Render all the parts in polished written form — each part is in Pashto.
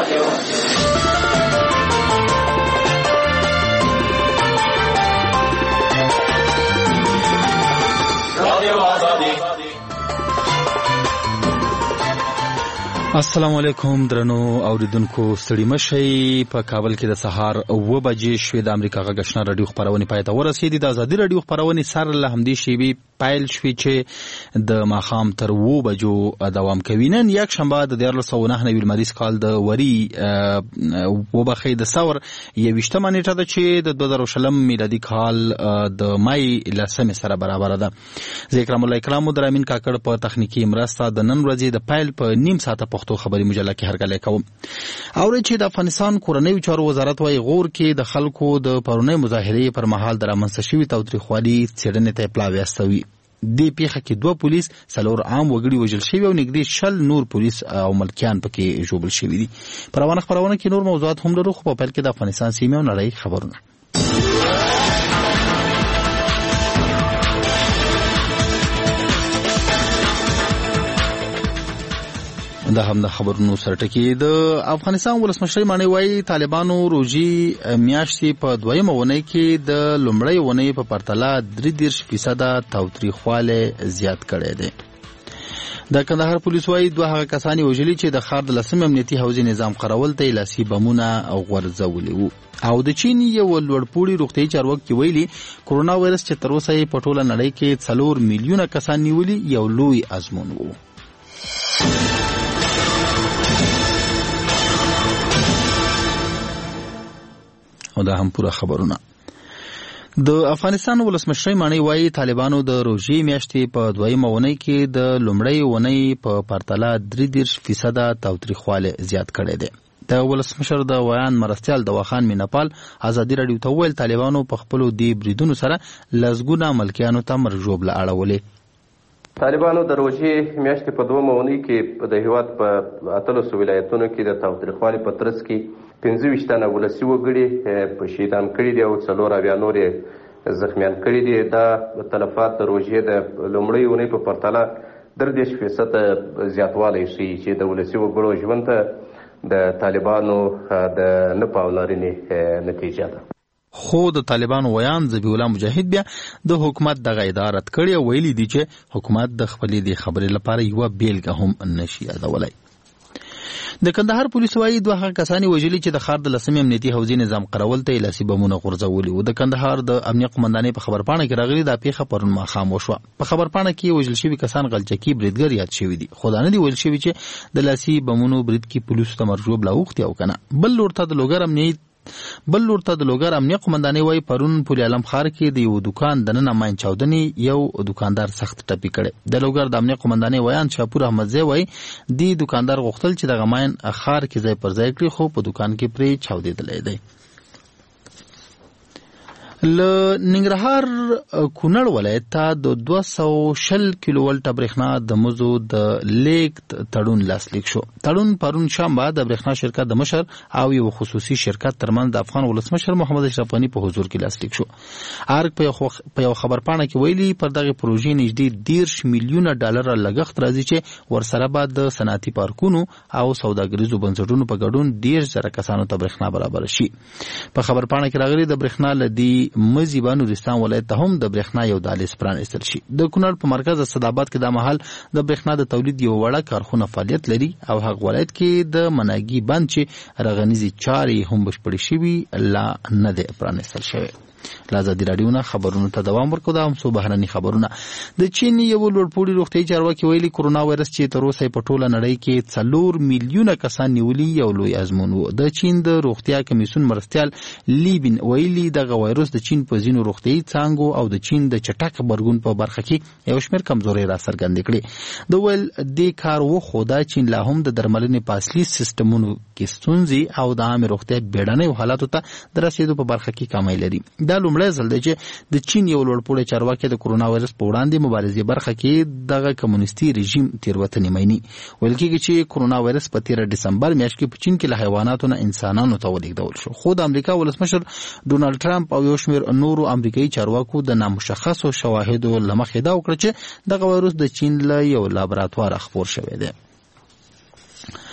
السلام علیکم درنو اوریدونکو ستړي مشئ په کابل کې د سهار 9 بجې شوې د امریکا غږ آشنا رادیو خبرونه پای ته ورسېدې د ازادي رادیو خبرونه سره له همدې شیبې پایل شوې چې د ماښام تر 9 بجو دوام کوي. نن یک شنبه د 2009 میلادي کال د وری وبخې د ثور 21 نیټه ده چې د 2020 میلادي کال د مای لسمه سره برابر ده. ذکر الله کرام درامین کاکړ په تخنیکی مرسته د نن ورځې د پایل په نیم ساعته پښتو خبري مجله کې هرګلې کوم. اوري چې د افغانستان کورنۍ چارو وزارت وايي غور کې د خلکو د پرونی مظاهره پر مهال درامنځته شوی تاوتریخوالي څېړنې ته پلاوي استوي. د پیښه کې 2 پولیس 4 عام وګړي وژل شوی او نږدې 60 نور پولیس او ملکیان پکې ژوبل شوی دي. پروانه خبرونه کې نور موضوعات هم لرو خو په پیل کې د افغانستان سیمه او نړۍ خبرونه. دا هم د خبرونو سرټکی د افغانستان ولسمشر مانی وای طالبانو روزي میاشتې په دویمه ونې کې د لومړۍ ونې په پرتله 33% تاوتریخواله زیات کړی دی. د کندهار پولیس وای دوه هغه کسانی وژلي چې د ښار د لسم امنیتي حوزې نظام خرول ته لاسي بمونه غورځولي وو. او د چین یو لوړپوړي روغتیايي چارواکي ویلي کورونا وایرس چې تر اوسه په ټوله نړۍ کې 4 میلیونه کسان نیولي یو لوی ازمون وو. او دا هم پوره خبرونه. د افغانستان ولسمشر مانی وای طالبانو د روزي میاشتې په دویمه ونې کې د لومړۍ ونې په پرتله 33% تاوتریخواله زیات کړی دی. د ولسمشر د ویان مرستیال د وخان مینپال ازادي رادیو ته ویل طالبانو په خپل دی بریدونو سره لزګونه ملکیانو ته مرجوب لاړولې. طالبانو د روزي میاشتې په دویمه ونې کې د هیواد په 13 ولایتونو کې د تاوتریخوالي په ترڅ کې 25 تنه ولسي وګړي په شهیدان کړي دي او 4 نور زخمیان کړي دي. دا تلفات د روزي د لومړۍ ونې په پرتله 30% زیاتوالی شي چې د ولسي وګړو ژوند ته د طالبانو د نه پاملرنې نتیجه ده. خو د طالبانو ویان ذبیح الله مجاهد بیا د حکومت دغه اداره کړی او ویلي دي چې حکومت د خپلې د خبرې لپاره یو بیلګه هم نشي یادولای. د کندهار پولیس وایي دوه هغه کسانی وژلي چې د ښار د لسم امنیتي حوزې نظام قرول ته لاسي بمونه غورځولي وو. د کندهار د امنیت قومندانۍ په خبرپاڼه کې راغلي دا پیښه پرون ماښام وشوه. په خبرپاڼه کې وژل شوي کسان غلچکي بریدګر یاد شوي دي. خو دا نه دي ویل شوي چې د لاسي بمونو برید کې پولیسو ته مرجوب لاوښتي او کنه. بل لور ته د لوګر امنیت قومندانۍ وایي پرون پل علم ښار کې د یو دکان دننه ماین چاودنې یو دکاندار سخت ټپي کړی. د لوګر د امنیت قومندانۍ ویان شاپور احمدزی وایي د دکاندار غوښتل چې دغه ماین ښار کې ځای پر ځای کړي خو په دکان کې پرې چاودېدلی دی. ل ننګرهار کونړ ولایت ته د 220 کیلو ولټ برېښنا د مزو د لیک تړون لاسلیک شو. تړون پرون شنبه د برېښنا شرکت د مشر او یو خصوصي شرکت ترمنځ د افغان ولسمشر محمد اشرف غني په حضور کې لاسلیک شو. ارګ په یو خبرپاڼه کې ویلي پر دغه پروژې نږدې 10 میلیونه ډالر لګښت راځي چې ورسره به د صنعتي پارکونو او سوداګریزو بنسټونو په ګډون 10,000 کسانو ته برېښنا برابر شي. په خبرپاڼه کې راغلي د برېښنا لدی مزیبا نورستان ولایت ته هم د برېښنا یو دهلیز پرانیستل شي. د کونړ په مرکز اسداباد کې د مهال د برېښنا د تولید یو وړه کارخونه فعالیت لري او هغه ولایت کې د مناګي بند چې رغنیزي چارې هم بشپړې شوي لا نه دی پرانیستل شوی. لازادي رادیو نه خبرونو ته دوام ورکو. دا هم سو بهرني خبرونه. د چین یو لوړپوړي روغتیايي چارواکي ویلي کورونا وایرس چې تر اوسه په ټوله نړۍ کې 4 میلیونه کسان نیولي یو لوی ازمون وو. د چین د روغتیا کمیسیون مرستیال لیبین ویلي دغه وایرس د چین په ځینو روغتیايي څانګو او د چین د چټک غبرګون په برخه کې یو شمېر کمزوري را څرګندې کړې. د ویل د کار وخوده چین لا هم د درملنې په اصلي سیستمونو کې ستونزې او د عامه روغتیا بیړنۍ حالاتو ته د رسیدو په برخه کې کمی لري. دا لومړی ځل دی چې د چین یو لوړپوړی چارواکي د کورونا وایرس په وړاندې مبارزې برخه کې دغه کمونیستي رژیم تیروتنې مینی. ویل کېږي چې کورونا وایرس په 13 دسمبر میاشت کې په چین کې له حیواناتو نه انسانانو ته ولېږدول شو. خو د امریکا ولسمشر ډونالد ټرمپ او یو شمېر نورو امریکایي چارواکو د نامشخصو شواهدو له مخې دا وکړه چې دغه وایرس د چین له یو لابراتوار خپور شوی دی.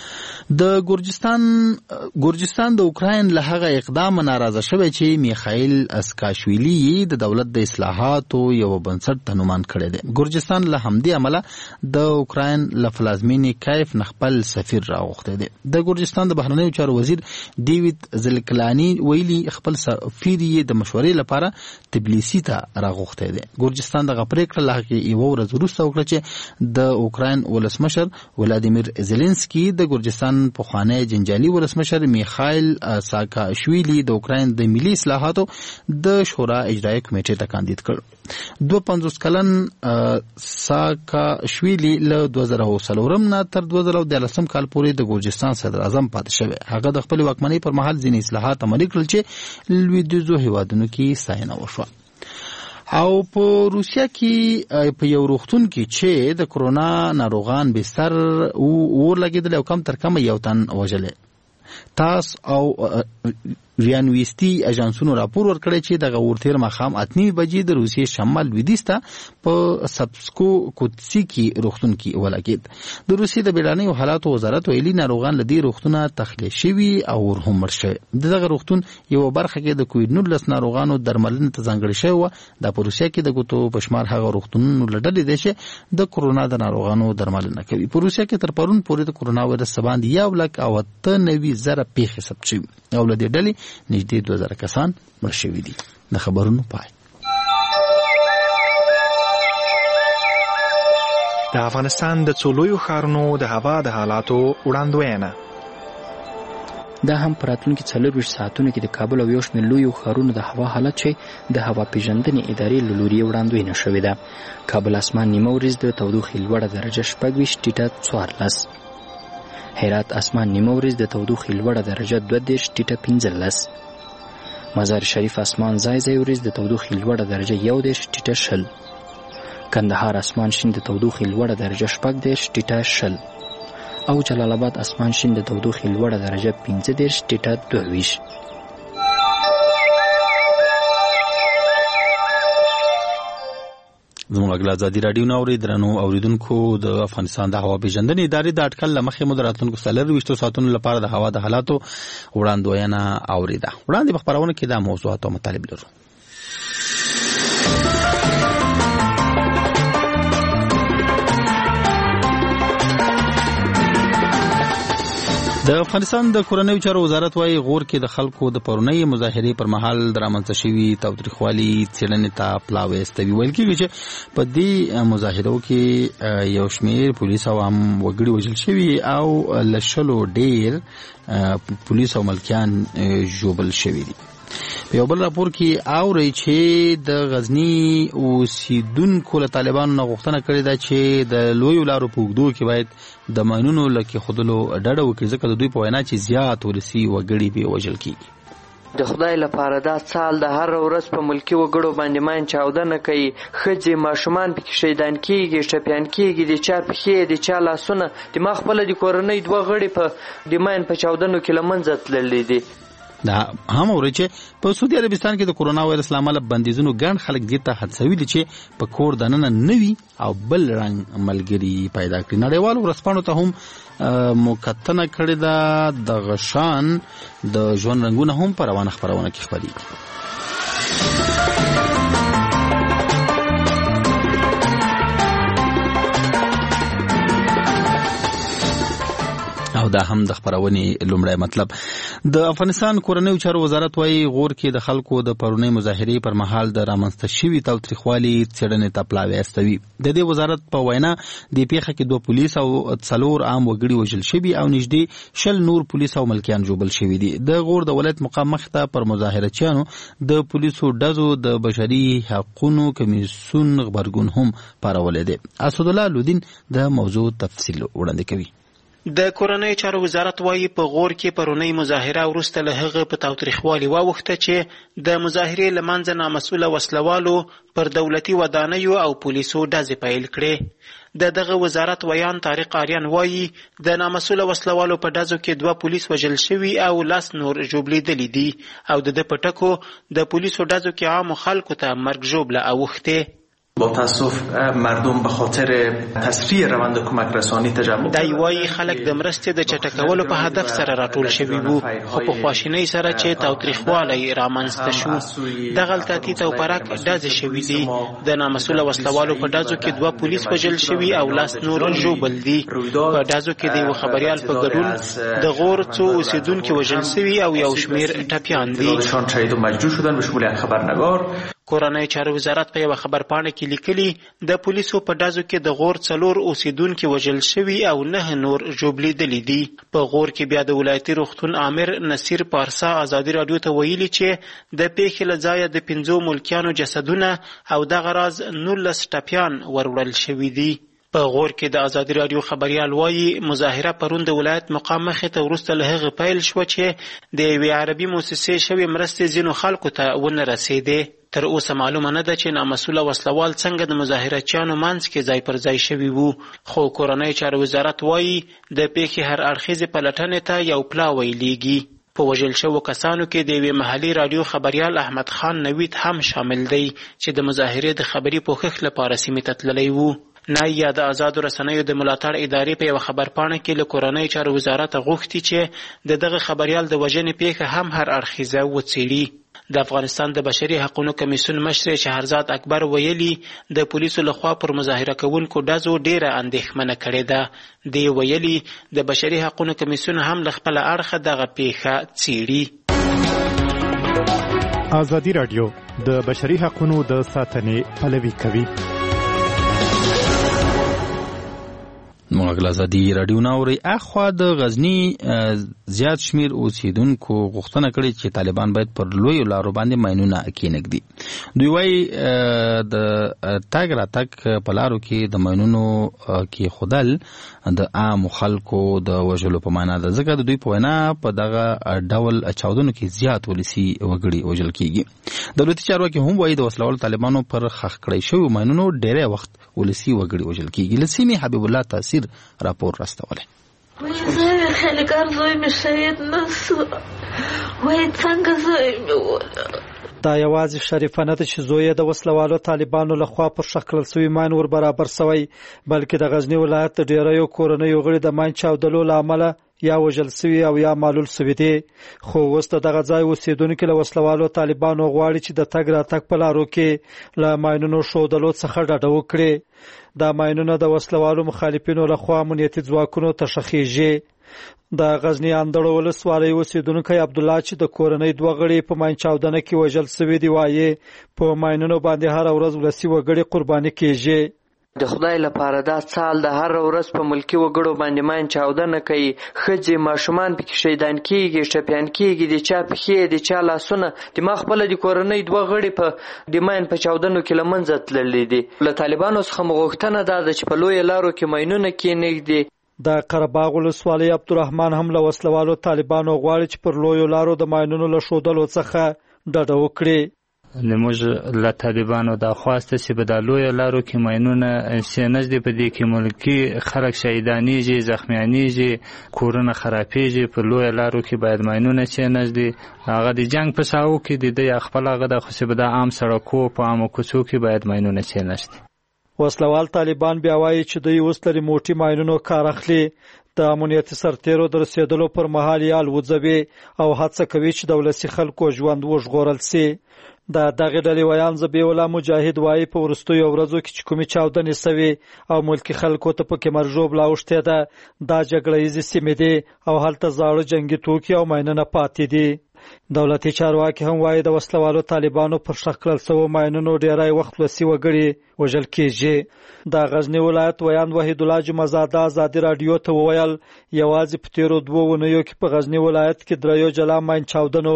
د ګورجستان د اوکراین له هغه اقدام ناراضه شوی چې میخائیل اسکاشویلی د دولت د اصلاحاتو یو بنسټ تنومان کړی دی. ګورجستان له همدې عمله د اوکراین له فلازمینې کیف خپل سفیر راغوښتی دی. د ګورجستان د بهرنیو چارو وزیر دیوید زلکلانی ویلي خپل سفیر یې د مشورې لپاره تبلیسي ته راغوښتی دی. ګورجستان دغه پریکړه له هغې یوه ورځ وروسته وکړه چې د اوکراین ولسمشر ولادیمیر زیلنسکي د ګورجستان پخوانی جنجالي ولسمشر میخائیل ساکاشویلی د اوکراین د ملي اصلاحاتو د شورا اجرایي کمیټې ته کاندید کړ. 52 کلن ساکاشویلی له 2004 نه تر 2013 کال پورې د ګورجستان صدر اعظم پاتې شوی. هغه د خپل واکمنۍ پر مهال ځینې اصلاحات عملي کړل چې لویدیځو هیوادونو کې ستاینه وشوه. او په روسیا کې په یو روغتون کې چې د کرونا ناروغان بستر اور لګېدل او کم تر کمه یو تن وژلی. تاس او ریانویستی اژانسونو راپور ورکړی چې دغه اور تېر ماښام 8:30 بجې د روسیې شمال لویدیځ ته په سبسکو کوتسي کې روغتون کې ولګېد. د روسیې د بیړنیو حالاتو وزارت ویلي ناروغان له دې روغتونه تخلیه شوي او اور هم مړ شوي. دغه روغتون یوه برخه کې د کوویډ-19 ناروغانو درملنې ته ځانګړې شوې وه. دا په روسیه کې د ګوتو په شمار هغه روغتونونو له ډلې دی چې د کرونا د ناروغانو درملنه کوي. په روسیه کې تر پرون پورې د کرونا وایرس څخه باندې 1,98,000 پیښې ثبت شوي او له دې ډلې نږدې 2000 کسان مړ شوي دي. د خبرونو پای. د افغانستان د څو لویو ښارونو د هوا د حالاتو وړاندوینه. دا هم په راتلونکي 24 ساعتونو کې د کابل او یو شمېر لویو ښارونو د هوا حالت چې د هوا پیژندنې ادارې له لوري وړاندوینه شوې ده. کابل اسمان نیمه ورځ د تودوخې لوړه درجه 26 ټیټه 14. هرات اسمان نیمه ورځ د تودوخې لوړه درجه 22 ټیټه 15. مزار شریف اسمان ځای ځای ورځ د تودوخې لوړه درجه 11 ټیټه 20. کندهار اسمان شین د تودوخې لوړه درجه 14 ټیټه 20 او جلال آباد اسمان شین د تودوخې لوړه درجه 15 ټیټه 22. زموږ غږ له ازادي راډیو نه اورئ. درنو اوریدونکو، د افغانستان د هوا پیژندنې ادارې د اټکل له مخې مو د راتلونکو 24 ساعتونو لپاره د هوا د حالاتو وړاندوینه اورېده. وړاندې په خپرونه کې دا موضوعات او مطالب لرو. د افغانستان د کورنیو چارو وزارت وايي غور کې د خلکو د پرونۍ مظاهرې پر مهال د رامنځته شوي تاوتریخوالي څېړنې ته پلاوی استوي. ویل کېږي چې په دې مظاهرو کې یو شمېر پولیس او عام وګړي وژل شوي او له 100 ډېر پولیس او ملکیان ژوبل شوي دي. په یو بل راپور کې اوري چې د غزني اوسیدونکو له طالبانو نه غوښتنه کړې ده چې د لویو لارو په اوږدو کې باید د ماینونو له کېښودلو ډډه وکړي، ځکه د دوی په وینا چې زیات ولسي وګړي بې وژل کېږي. د خدای لپاره دا سال د هر ورځ په ملکی وګړو باندې ماین چاودنه کوي، ښځې ماشومان پکې شهیدان کېږي، ټپیان کېږي، د چا پښې د چا لاسونه. د ما خپله د کورنۍ 2 غړي په د ماین په چاودنو کې له منځه تللي دي. دا هم اوري چې په سعودي عربستان کې د کرونا وایرس لامل بندیزونو ګڼ خلک دې ته هڅوي دي چې په کور دننه نوي او بل رنګ ملګري پیدا کړي. نړیوالو ورځپاڼو ته هم مکتنه کړې ده. د غشان د ژوند رنګونه هم په روانه خپرونه کې خپرېږي. او دا هم د خبرونې لومړی مطلب. د افغانستان کورنیو چارو وزارت وايي غور کې د خلکو د پرونۍ مظاهرې پر مهال د رامنځته شوي تاوتریخوالي څېړنې ته پلاوی استوي. د دې وزارت په وینا د پیښه کې 2 پولیس او 4 عام وګړي وژل شوي او نږدې 20 نور پولیس او ملکیان ژوبل شوي دي. د غور د ولایت مقام مخ ته پر مظاهرچیانو د پولیسو ډزو د بشري حقوقو کمیسیون غبرګون هم پارولی دی. اسدالله لودین د موضوع تفصیل وړاندې کوي. د کورنیو چارو وزارت وايي په غور کې پرونۍ مظاهره وروسته له هغه په تاوتریخوالي واوښته چې د مظاهرې له منځه نامسؤله وسلوالو پر دولتي ودانیو او پولیسو ډزې پیل کړې. دغه وزارت ویان طارق آریان وايي د نامسؤله وسلوالو په ډزو کې 2 پولیس وژل شوي او 10 نور ژوبلېدلي دي او د پټکو د پولیسو ډزو کې عامو خلکو ته مرګ ژوبله اوښتې. با تاسف مردم به خاطر تسریع روند کمک رسانی تجمع دا یوایي خلک د مرستې د چټکولو په هدف سره راټول شوي وو، خو په خواشینۍ سره چې تاوتریخوالی رامنځته شو. دغه التاتیت او پراک ډزې شوي دي. د نامسؤله وسلوالو په ډزو کې 2 پولیس وژل شوي او 10 نور ژوبل دي. په ډزو کې د یو خبریال په ګډون د غور څو اوسیدونکي وژل شوي او یو شمیر ټپیان دي. کورنۍ چارو وزارت په یو خبرپاڼه کې لیکلي د پولیسو په ډزو کې د غور 4 اوسیدونکي وژل شوي او 9 نور ژوبلیدلي دي. په غور کې بیا د ولایتي روغتون امیر نصیر پارسا ازادي راډیو ته ویلي چې د پیښې له ځایه د 5 ملکیانو جسدونه او دغه راز 19 ټپیان وروړل شوي دي. په غور کې د ازادي راډیو خبریال وایي مظاهره پرون د ولایت مقام مخې ته وروسته له هغه پیل شوه چې د یوې عربي موسسې شوې مرستې ځینو خلکو ته ونه رسېدې. تر اوسه معلومه نه ده چې نامسؤله وسلوال څنګه د مظاهرچیانو منځ کې ځای پر ځای شوي وو، خو کورنۍ چارو وزارت وایي د پیښې هر اړخیزې پلټنې ته یو پلاوی لیږي. په وژل شوو کسانو کې د یوې محلي راډیو خبریال احمد خان نوید هم شامل دی چې د مظاهرې د خبري پوښښ لپاره سیمې ته تللی وو. نایه د آزادو رسنیو د ملاتړ ادارې په یو خبرپاڼه کې له کورنۍ چارو وزارت غوښتي چې دغه خبریال د وژنې پیښه هم هر اړخیزه وڅېړي. د افغانستان د بشري حقوقو کمیسیون مشر شهرزاد اکبر ویلي د پولیسو لخوا پر مظاهره کوونکو ډزو ډیره اندېښمنه کړې ده. دی ویلي د بشري حقوقو کمیسیون هم له خپل اړخه دغه پیښه څېړي. ازادي راډیو د بشري حقوقو د ساتنې پلوي کوي. موږ ازادي راډیو ناوړي اخوا د غزنی زیات شمیر اوسیدونکو غوښتنه کړې چې طالبان باید پر لوی لارو باندې ماینونه کېنږدي. دوی وايي د تاګ راتګ په لارو کې د ماینونو کې خودل د عام خلکو د وژلو په معنا ده، ځکه د دوی په وینا په دغه ډول چاودنو کې زیات ولسی وګړي وژل کیږي. دولتي چارواکي هم وايي د وسلوالو طالبانو پر خښ کړی شوی ماینونو ډېری وخت ولسی وګړي وژل کیږي. لسیمه حبیب الله تاثیر راپور راستوله. وای خیلی زوی می شهید نشو، وای څنګه زوی می دا یوازې شریفانه ده چې زوی د وسلوالو طالبانو لخوا پر شکل سوی ماین ور برابر سوی، بلکې د غزنی ولایت د ډیریو کورنیو غړي د ماین چاودلو لامل یا وژل سوي او یا معلول سوي دي. خو اوس دغه ځای اوسیدونکو له وسلوالو طالبانو غواړي چې د تګ راتګ په لارو کې له ماینونو ښودلو څخه ډډه وکړي. دا ماینونه د وسلوالو مخالفینو لخوا امنیتي ځواکونو ته ښخیږي. د غزنی اندړو ولسوالۍ اوسیدونکی عبد الله چې د کورنۍ 2 غړي په ماین چاودنه کې وژل سوي دي وایي په ماینونو باندې هر ورځ ولسی وګړي قرباني کیږي. د خدای لپاره دا سال د هر ورځ په ملکی وګړو باندې ماین چاودنه کوي، ښځې ماشومان پکې شهیدان کیږي، ټپیان کیږي، د چا پښې د چا لاسونه. د ما خپل د کورنۍ 2 غړي په د ماین په چاودنو کې لمنځه تللي دي. له طالبانو څخه مغوښتنه ده چې په لوی لارو کې ماینونه کېنږدي. د قرهباغ ولسوالۍ عبدالرحمن هم له وسلوالو طالبانو غواړي چې پر لوی لارو د ماینونو له ښودلو څخه ډډه وکړي. موږ له طالبانو دا خواسته چې په د لوی لارو کې ماینونه نږدې په دې کې ملکی خلک شهیدانېږي، زخمیانېږي، کورونه خرابېږي. په لوی لارو کې باید ماینونه نږدې هغه د جنگ په ساحو کې د خپل هغه د خو چې په د عام سړکو په عامو کوڅو کې باید ماینونه نږدې. وسلوال طالبان بیا وایي چې دوی اوس له ریموټي ماینونو کار اخلي، د امنیتي سرتیرو د رسېدلو پر مهال یې الوځوي او هڅه کوي چې د ولسي خلکو ژوند وژغورل سي. د دغه ډلې ویان ذبیح الله مجاهد وایي په وروستیو ورځو کې چې کومې چاودنې سوي او ملکي خلکو ته پکې مرژوب لاوښتې ده، دا جګړه ییزې سیمې دي او هلته زاړه جنګي توکي او ماینونه پاتې دي. دولتي چارواکي هم وایي د وسلوالو طالبانو پر شکل سوو ماینونو ډیری وخت ولسي وګړي وژل کیږي. د غزنی ولایت ویان وحید الله جمعزاده ازادي راډیو ته وویل یوازې په تیرو 2 ونیو کې په غزنی ولایت کې 3 جلا ماین چاودنو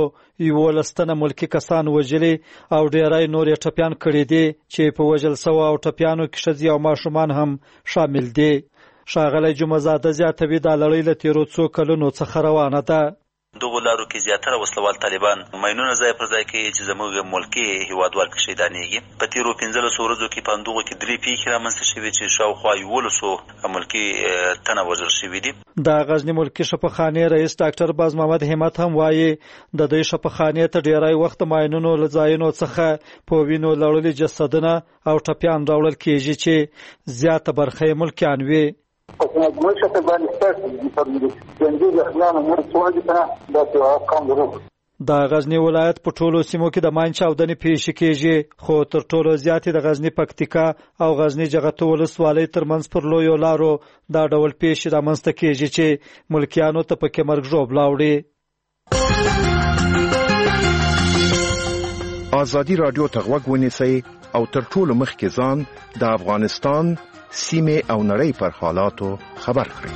11 تنه ملکي کسان وژلي او ډیری نور یې ټپیان کړي دي چې په وژل سوو او ټپیانو کې ښځې او ماشومان هم شامل دي. ښاغلی جمعزاده زیاتوي دا لړۍ له تیرو 2 کلونو څخه روانه ده. دغه لارو کې زیاتره وسلوال طالبان ماینونه ځای پر ځای کوي چې زموږ ملکي هیوادوال کې شهیدانېږي. په تیرو 15 ورځو کې په همدغو کې 3 پیښې رامنځته شوې چې شاوخوا 1100 ملکي تنه وژل شوي دي. د غزني ملکي شفاخانې رئیس ډاکټر باز محمد همت هم وایي د دې شفاخانې ته ډیری وخت ماینونو له ځایونو څخه په وینو لړلي جسدونه او ټپیان راوړل کېږي چې زیاته برخه یې ملکیان وي. د غزنی ولایت په ټولو سیمو کې د ماین چاودنې پیښې کېږي، خو تر ټولو زیاتې د غزنی پکتیکا او غزنی جغتو ولسوالۍ ترمنځ پر لویو لارو دا ډول پیښې رامنځته کېږي چې ملکیانو ته پکې مرګ ژوبله وړي. ازادي رادیو ته غوږ ونیسئ او تر ټولو مخکې ځان د افغانستان سیمه او نړۍ پر حالاتو خبر کړئ.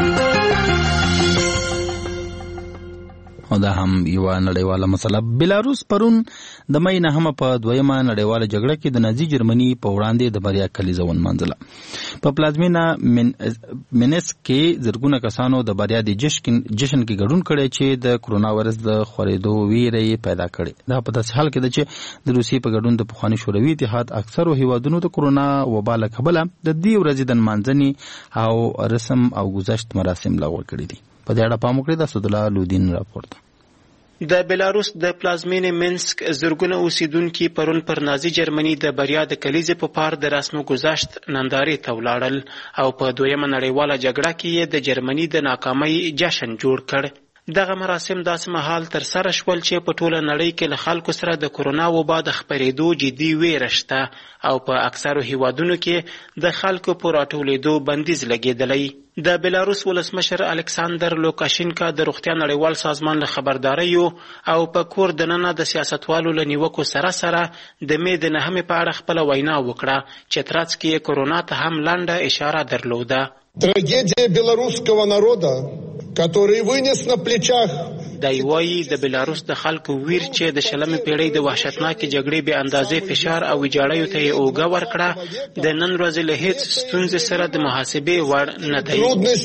او دا هم یو نړیواله مسله. بلاروس پرون د مې نهمه په دویمه نړیواله جګړه کې د نازي جرمني په وړاندې د بریا کلیزه ونمانځله. په پلازمینه مینسک کې زرګونه کسانو د بریا د جشن کې ګډون کړي چې د کرونا وایرس د خورېدو ویره پیدا کړي. دا په داسې حال کې ده چې د روسیې په ګډون د پخواني شوروي اتحاد اکثرو هیوادونو د کرونا وبا له کبله د دې ورځې د نمانځنې او رسم او گذشت مراسم لغوه کړي دي. په دې اړه پام وکړئ. د اسدالله لودین راپور ده. د بلاروس د پلازمینې مینسک زرګونه اوسیدونکي پرون پر نازي جرمني د بریا د کلیزې په پار د رسم و گذشت نندارې ته ولاړل او په دویمه نړیواله جګړه کې یې د جرمني د ناکامۍ جشن جوړ کړ. دغه مراسم داسې مهال تر سره شول چې په ټوله نړۍ کې له خلکو سره د کرونا وبا د خپرېدو جدي ویره شته او په اکثرو هیوادونو کې د خلکو په راټولېدو بندیز لګېدلی. د بلاروس ولسمشر الکساندر لوکاشینکا د روغتیا نړیوال سازمان له خبرداریو او په کور دننه د سیاستوالو له نیوکو سره سره د مې د نهمې په اړه خپله وینا وکړه چې ترڅ کې کرونا ته هم لنډه اشاره درلوده. Трагедия белорусского народа, который вынес на плечах دی وایي د بلاروس د خلکو ویر چې د شلمې پیړۍ د وحشتناکې جګړې بې اندازې فشار او ویجاړیو ته یې اوږه ورکړه د نن ورځې له هېڅ ستونزې سره د محاسبې وړ نه دی.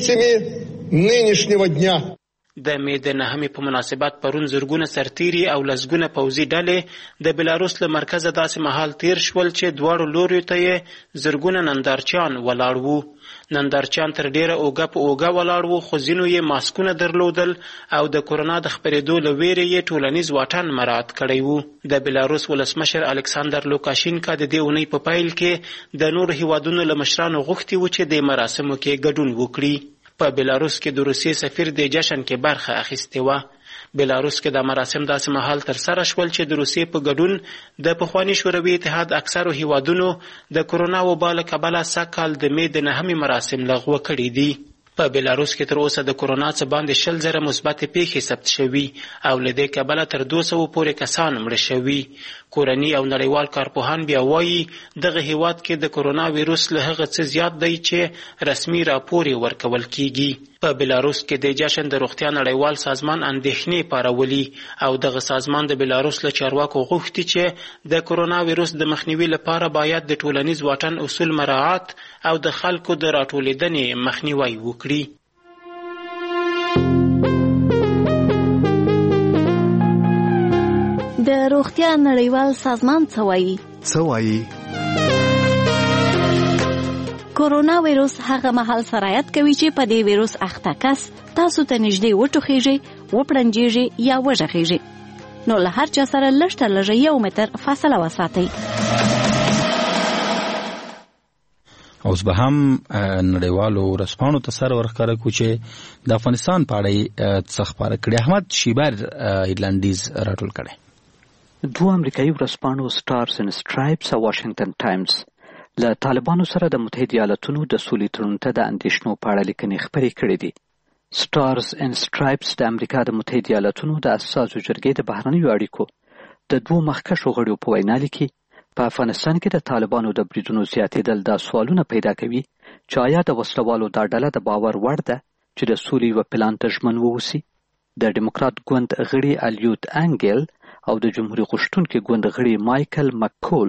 د مې د نهمې په مناسبت پرون زرګونه سرتیري او لسګونه پوځي ډلې د بلاروس له مرکزه داسې مهال تیر شول چې دواړو لوریو ته یې زرګونه نندارچیان ولاړ وو. نندارچیان تر ډیره اوږه په اوږه ولاړ وو، خو ځینو یې ماسکونه درلودل او د کرونا د خپرېدو له ویرې یې ټولنیز واټن مراعات کړی وو. د بلاروس ولسمشر الکساندر لوکاشینکا د دې اونۍ په پیل کې د نورو هیوادونو له مشرانو غوښتي وو چې د مراسمو کې ګډون وکړي. په بلاروس کې د روسیې سفیر د جشن کې برخه اخیستې وه. بلاروس کې د مراسم داسې مهال تر سره شول چې د روسیې په ګډون د پخواني شوروي اتحاد اکثرو هیوادونو د کرونا وبا له کبله سږکال د مې د نهمې مراسم لغوه کړي دي. په بلاروس کې تر اوسه د کرونا څخه باندې 20,000 مثبت پیښې ثبت شوي او له دې کبله تر 200 پورې کسان مړه شوي. کورني او نړیوال کارپوهان بیا وایي دغه هیواد کې د کرونا ویروس له هغه څه زیات دی چې رسمي راپور ورکول کیږي. په بلاروس کې د جشن د روغتیا نړیوال سازمان اندېښنې پارولي او دغه سازمان د بلاروس له چارواکو غوښتي چې د کرونا ویروس د مخنیوي لپاره باید د ټولنیز واټن اصول مراعات او د خلکو د راټولېدنې مخنیوی وکړي. د روغتیا نړیوال سازمان څه وایي؟ کرونا ویروس هغه مهال سرایت کوي چې په دې ویروس اخته کس تاسو ته نږدې وټوخیږي، وپړنجیږي یا وژغیږي. نو له هر چا سره لږ تر لږه 1 متر فاصله وساتئ. اوس به هم نړیوالو ورځپاڼو ته سر ورښکاره کړو چې د افغانستان په اړه څه خپاره کړي. احمد شیبر ایرلنډیز راټول کړی. 2 امریکایي ورځپاڼو سټارز اینډ سټرایپس او واشنگټن ټایمز له طالبانو سره د متحده ایالاتونو د سولې تړون ته د اندېښنو په اړه لیکنې خپرې کړې دي. سټارز اینډ سټرایپس د امریکا د متحده ایالاتونو د اساسو جرګې د بهرنیو اړیکو د 2 مخکښو غړو په وینا لیکي په افغانستان کې د طالبانو د بریدونو زیاتېدل دا سوالونه پیدا کوي چې آیا د وسلوالو دا ډله د باور وړ ده چې د سولې یو پلان ته ژمن واوسي. د ډیموکرات ګوند غړي الیوت انګل او د جمهوریت غوښتونکي ګوند غړي مایکل مککول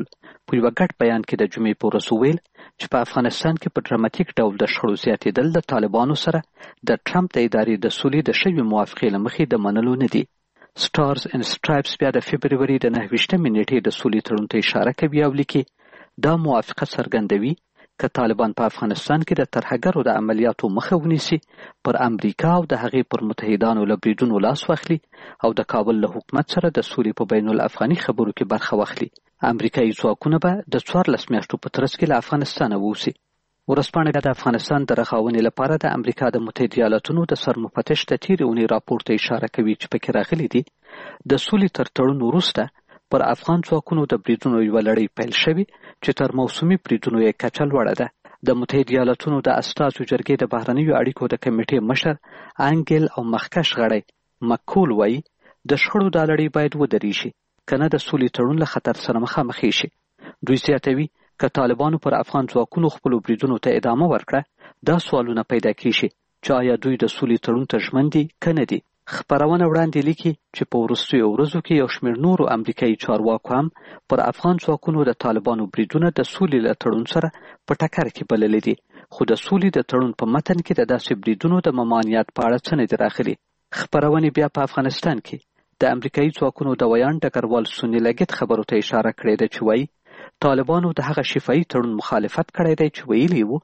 په یوه ګډ بیان کې د جمعې په ورځ وویل چې په افغانستان کې په ډراماتیک ډول د شخړو زیاتېدل د طالبانو سره د ټرمپ د ادارې د سولې د شوې موافقې له مخې د منلو نه دي. سټارز اینډ سټرایپس بیا د فبروري د 29 نیټې د سولې تړون ته اشاره کوي او لیکي دا موافقه څرګندوي که طالبان په افغانستان کې د ترهګرو د عملیاتو مخه ونیسي، پر امریکا او د هغې پر متحدانو له بریدونو لاس واخلي او د کابل له حکومت سره د سولې په بین الافغاني خبرو کې برخه واخلي، امریکایي ځواکونه به د 14 میاشتو په ترڅ کې له افغانستانه ووځي. ورځپاڼه د افغانستان د رغونې لپاره د امریکا د متحده ایالاتونو د سرمفتش د تېرې اونۍ راپور ته اشاره کوي چې پکې راغلي دي د سولې تر تړون وروسته پر افغان ځواکونو د بریدونو یوه لړۍ پیل شوې چې تر موسمي بریدونو یې کچه لوړه ده. د متحده ایالاتونو د استازو جرګې د بهرنیو اړیکو د کمیټې مشر انګل او مخکش غړی مکول وایي د شخړو دا لړۍ باید ودرېږي کنه د سولې تړون له خطر سره مخامخ شي. دوی زیاتوي که طالبانو پر افغان ځواکونو خپلو بریدونو ته ادامه ورکړه دا سوالونه پیدا کیږي چې آیا دوی د سولې تړون ته ژمن دي که نه دي. خپرونه وړاندې لیکي چې په وروستیو ورځو کې یو شمېر نورو امریکایي چارواکو هم پر افغان ځواکونو د طالبانو بریدونه د سولې له تړون سره په ټکر کې بللي دي، خو د سولې د تړون په متن کې د داسې بریدونو د ممانعت په اړه څه نه دي راغلي. خپرونې بیا په افغانستان کې د امریکایي ځواکونو د ویان ډګروال سونی لګیت خبرو ته اشاره کړې ده چې وایي طالبانو د هغه شفاهي تړون مخالفت کړی دی چې ویلي وو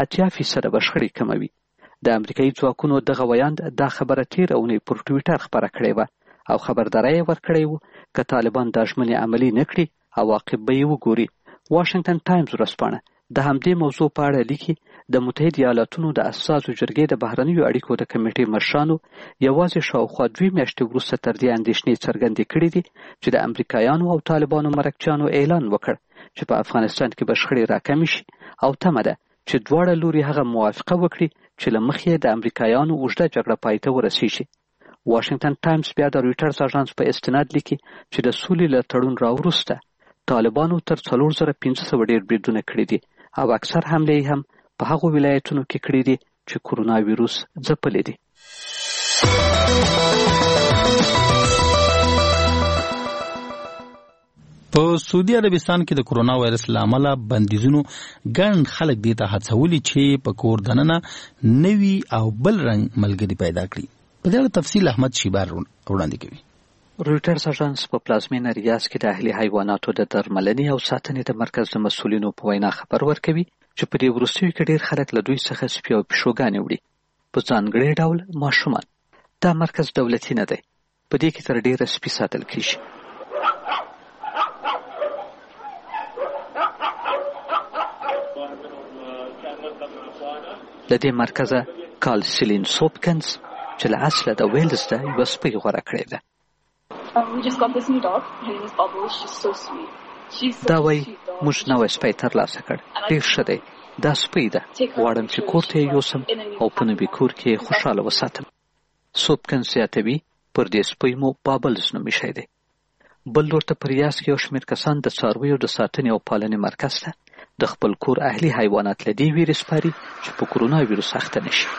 80% به شخړې کموي. د امریکایي ځواکونو دغه ویاند دا خبره تېره اونۍ پر ټویټر خپره کړې وه او خبرداری یې ورکړی و که طالبان دا ژمنې عملي نه کړي عواقب به یې وګوري. واشنګټن ټایمز ورځپاڼه د همدې موضوع په اړه لیکي د متحده ایالاتونو د استازو جرګې د بهرنیو اړیکو د کمیټې مشرانو یوازې شاوخوا 2 میاشتې وروسته تر دې اندېښنې څرګندې کړې دي چې د امریکایانو او طالبانو مرکچیانو اعلان وکړ چې په افغانستان کې به شخړې راکمې شي او تمه ده چې دواړه لوري هغه موافقه وکړي چې له مخې د امریکایانو اوږده جګړه پای ته ورسیږي. واشنګټن ټایمز بیا د رویټرز اژانس په استناد لیکي چې د سولې له تړون راوروسته طالبانو تر 4500 ډېر بریدونه کړي دي او اکثر حملې هم په هغو ولایتونو کې کړي دي چې کورونا ویروس ځپلي دي. په سعودي عربستان کې د کورونا وایرس لامل بندیزونو ګڼ خلک دې ته هڅولي چې په کور دننه نوي او بل رنګ ملګري پیدا کړي. په دې اړه تفصیل احمد شیبار وړاندې کوي. رویټرز اژانس په پلازمینه ریاض کې د اهلي حیواناتو د درملنې او ساتنې د مرکز د مسؤلینو په وینا خبر ورکوي چې په دې وروستیو کې ډېر خلک له دوی څخه سپي او پیشوګانې وړي، په ځانګړي ډول ماشومان. دا مرکز دولتي نه دی، په دې کې تر ډېره سپي ساتل کیږي. له دې مرکزه کال سیلین سوپکنز چې له اصله د ویلز ده یوه سپۍ غوره کړې ده. دا وایي موږ نوی سپی ترلاسه کړ، ډېر ښه دی، دا سپۍ ده، غواړم چې کور ته یې یوسم او په نوي کور کې یې خوشحاله وساتم. سوپکنز زیاتوي پر دې سپۍ مو بابلز نوم ایښی دی. بل لور ته په ریاض کې یو شمېر کسان د څارویو د ساتنې او پالنې مرکز ته د خپل کور اهلي حیوانات له دې ویرې سپاري چې په کورونا ویروس اخته نه شي.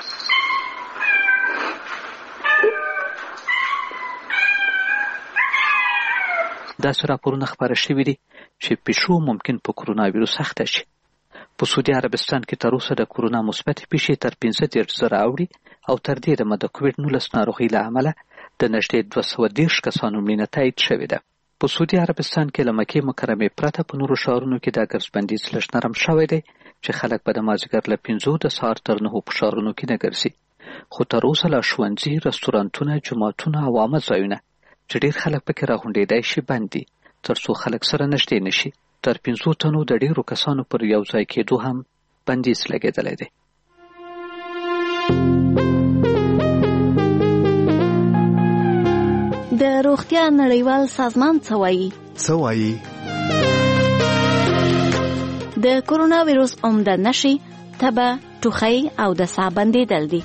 داسې راپورونه خپاره شوي دي چې پیشو ممکن په کورونا ویروس اخته شي. په سعودي عربستان کې تر اوسه د کورونا مثبتې پیښې تر 15,000 اوړي او تر دې دمه د کووډ-19 ناروغۍ له امله د نږدې 230 کسانو مړینه تایید شوې ده. په سعودي عربستان کې له مکې مکرمې پرته په نورو ښارونو کې دا ګرځبندیز لږ نرم شوی دی چې خلک به د مازدیګر له 5 د سهار تر 9 په ښارونو کې نه ګرځي. خو تر اوسه لا ښوونځي، رستورانتونه، جوماتونه او عامه ځایونه چې ډېر خلک پکې راغونډېدای شي بند دي تر څو خلک سره نږدې نه شي. تر 5 تنو د ډېرو کسانو پر یو ځای کېدو هم بندیز لګېدلی دی. د روغتیا نړیوال سازمان څه وایي؟ د کورونا ویروس عمده نښې تبه، ټوخی او د ساه بندېدل دي.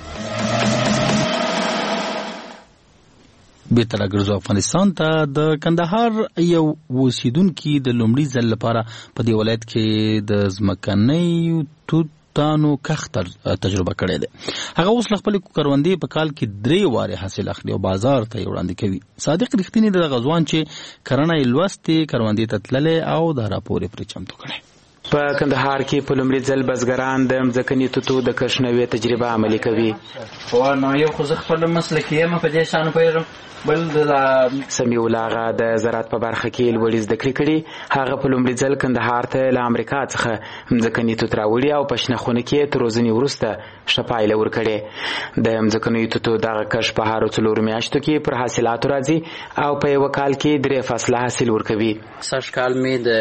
بیرته راګرځو افغانستان ته. د کندهار یو اوسیدونکي د لومړي ځل لپاره په دې ولایت کې د ځمکنۍ توت توتانو کښت تجربه کړی دی. هغه اوس خپل کروندې په کال کې 3 واره حاصل اخلي او بازار ته وړاندې کوي. صادق رښتینی د غزوان چې کرنه لوستي کروندې ته تللې او دا راپور پرې چمتو کړي. په کندهار کې په لومړي ځل بزګران د مځکني توتو د کښت نوې تجربه عملي کوي. نو یو خو زه خپل مسلک یم په دې شان پوهېږم. بل سمیع الله آغا د زراعت په برخه کې لوړې زده کړې کړي. هغه په لومړي ځل کندهار ته له امریکا څخه مځکني توت راوړي او په شنه خونه کې تر روزنې وروسته ښه پایله ورکړې. د مځکني توتو دغه کښت په هرو 4 میاشتو کې پر حاصلاتو راځي او په یو کال کې 3 فصله حاصل ورکوي. سږ کال مې د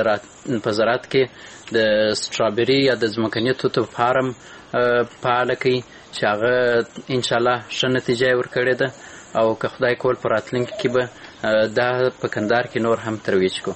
زراعت کې د سټرابري یا د ځمکني توتو فارم فعال کړي چې هغه ان شاء الله ښه نتیجه ورکړې ده او که خدای کول په راتلونکي کې به دا په کندهار کې نور هم ترویج کو.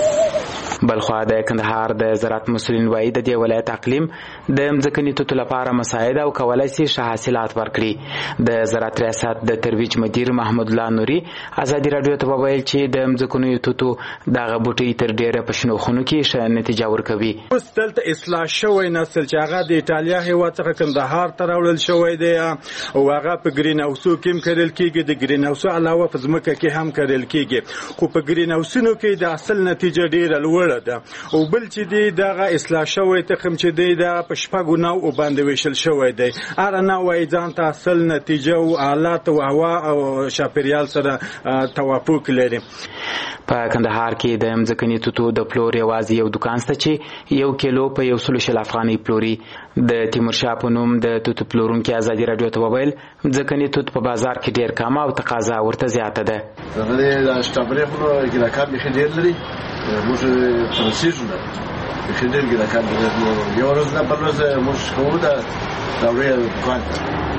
بلخوا د کندهار د زراعت مسؤلین وایي د دې ولایت اقلیم د مځکني توتو لپاره مساعد او کولای شي ښه حاصلات ورکړي. د زراعت ریاست د ترویج مدیر محمد الله نوري ازادي رادیو ته وویل چې د مځکني توتو دغه بوټي تر ډیره په شنو خونو کې ښه نتیجه ورکوي. اوس دلته اصلاح شوی نسل چې هغه د ایټالیا هیواد څخه کندهار ته راوړل شوی دی او هغه په ګرین هاوسو کې هم کرل کېږي. د ګرین هاوسو علاوه په ځمکه کې هم کرل کېږي خو په ګرین هاوسونو کې د اصل نتیجه ډیره لوړه ده او بل چې دی دغه اصلاح شوی تخم چې دی دا په شپږو نوع باندې ویشل شوی دی. هر نوع ځان ته اصل نتیجه او حالات او هوا او شاپریال سره توافق لري. په کندهار کې د مځکني توتو د پلور یوازې یو دکان شته چې 1 کیلو په 100 افغانۍ پلوري. د تیمورشاه په نوم د توتو پلورونکي ازادي رادیو ته وویل مځکني توت په بازار کې ډیر کم او تقاضا ورته زیاته ده. زغه د شټابري په کې راکاب به ډیر لري. موږ فرانسیزو نه بخیر کې راکاب یو ورځ نه په ورځ موږ کوو دا راوړی دکان ته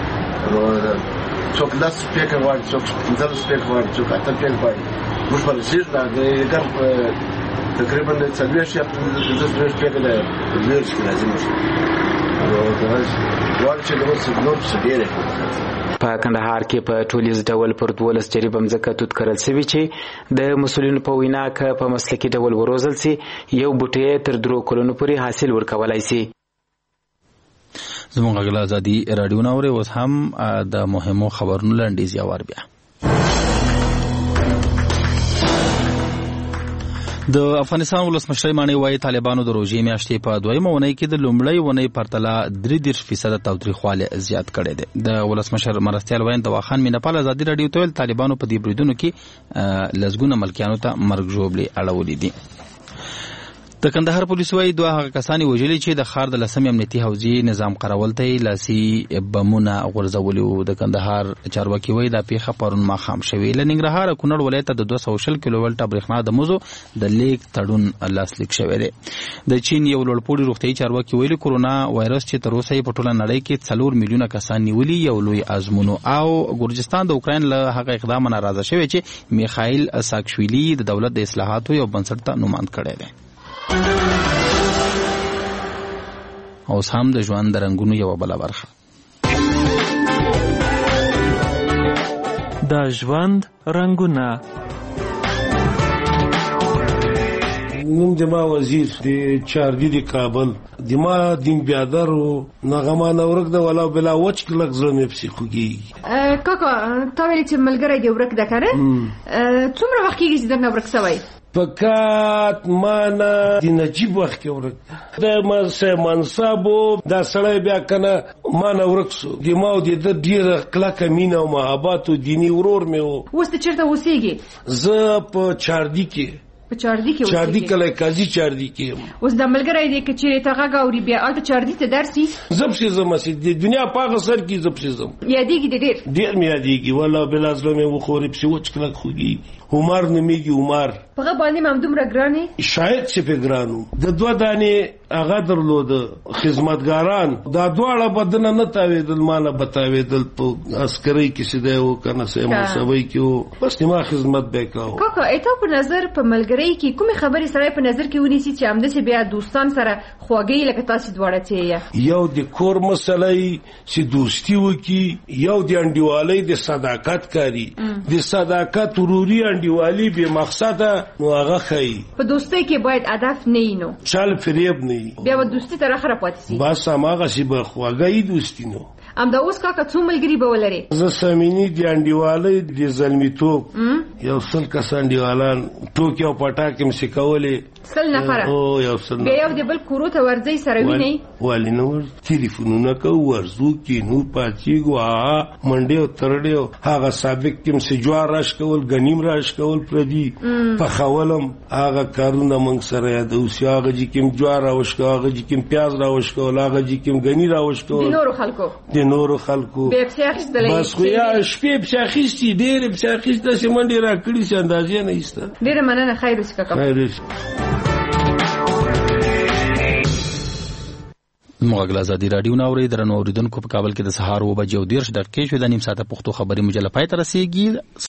څوک 10 سپیکر وایي څوک 15 سپیکر وایي څوک 8 سپیکر وایي. موږ فرانسیزو نه ګر تقریبا 40 یا 50 سپیکر ده ورش کې راځي موږ په کندهار کې په ټولیز ډول پر 12 جریبه مځکه توت کرل شوي چې د مسؤلینو په وینا که په مسلکي ډول وروزل سي یو بوټی تر 3 کلونو پورې حاصل ورکولای سي. زموږ غلا ازادي رادیو ناوړي اوس هم د مهمو خبرونو لنډیز یاور بیا. د افغانستان ولسمشر مانی وایي طالبانو د روژې میاشتې په 2مه اونۍ کې د لومړۍ اونۍ پرتله 33% تاوتریخوالی زیات کړی دی. د ولسمشر مرستیال وین دواخان مینپال ازادي رادیو ته ویل طالبانو په دې بریدونو کې لسګونه ملکیانو ته مرګ ژوبلې اړولې دي. د کندهار پولیس وايي 2 هغه کسان وژلي چې د ښار د 10 امنیتي حوزې نظام قراول ته لاسي بمونه غورځولي وو. د کندهار چارواکي وايي دا پیښه پرون ماښام شوې. له ننګرهار کونړ ولایت د 220 کیلو ولټ برېښنا د مزو د لیک تړون لاسلیک شوی دی. د چین یو لوړپوړي روغتیايي چارواکي ویلي کورونا وایرس چې تر اوسه په ټوله نړۍ کې 4 میلیونه کسان نیولي یو لوی ازمونو او ګورجستان د اوکراین له هغه اقدام ناراضه شوی چې میخائیل ساکشویلی د دولت د اصلاحاتو یو بنسټ ته نوماند کړی دی. اوس هم د ژوند د رنګونو یو بل برخه د ژوند رنګونه. نوم دما وزیر د چارګي د کابل دما دین بیادرو نغما نورک د ولا بلا وچ کلک زمې پسیخوږي. کاکا تا ویل چې ملګری دی ورک ده کنه څومره وخت کېږي چې درنه ورک سوی؟ فقط مانا د نجیب وخت کې ورک د مسه منصبو دا سړی بیا کنه مانا ورک سو د ماو د ډیره کلکه مینا او محبت او دینی ورور مې وو. اوس ته چیرته اوسېږي؟ زه په چاردی کې په چاردی کې اوسېږي. چاردی کله قاضي چاردی کې اوس د ملګری دی چې ته غږ اوري بیا الته چاردی ته درسي زبسي زمسي د دنیا پاغه سر کې زبسي زم یادېږي ډېر مې یادېږي والله بلازلو مې وخوري په وچ کله خوږي عمر نمیږي عمر پغه باندې ممدوم راګراني شاید چې په ګرانو د 2 دانې هغه درلود خدمتګاران دا دواړه بدن نه تاویدل مانه بتاویدل په عسکرۍ کې سیده و کنه سه مسوي کې بس ما خدمت وکاو. کاکا ایته په نظر په ملګری کې کومه خبرې سره په نظر کې ونیسي چې همدې بیا دوستان سره خواږی لکه تاسو دواړه چې یو د کور مسلې چې دوستی وکي یو د انډیوالۍ د صداقت کاری د صداقت وروري انډیوالي به مقصده نو هغه خی په دوستۍ کې باید هدف نه وي نو چل فریب نه وي بیا به دوستي تر اخره پاتې شي بس هماغه شی به خواږی دوستی نو امدا اوس کاکا څو ملګري به ولري زه سمینی دی انډیواله دی زلمیتوب یو سل کسان دیوالان ټوکیو پټاکم سکولې سل نفره او یو سل بیا یو د بل کورو ته ورځي سره ویني والی نو ټلیفونونه کو ورزو کې نو پاتېګو منډه او ترډه هغه سابق کوم سجوار راش کول غنیم راش کول پردي په خولم هغه کارونه موږ سره یاد اوس هغه چې کوم جوار راوش کو هغه چې کوم پیاز راوش کو هغه چې کوم غنی راوش کو د نورو خلکو بس خو یا شپې بچاخیستی ډېر بچاخیسته چې منډه را کړی چې اندازې نه ایسته ډېر مننه خیر وشکا خیر موږ ازادي رادیو ناوړي درنو اوریدونکو په کابل کې د سهار 2:10 دقیقې شوې د نیم ساعته پښتو خبري مجله پای ته رسیدي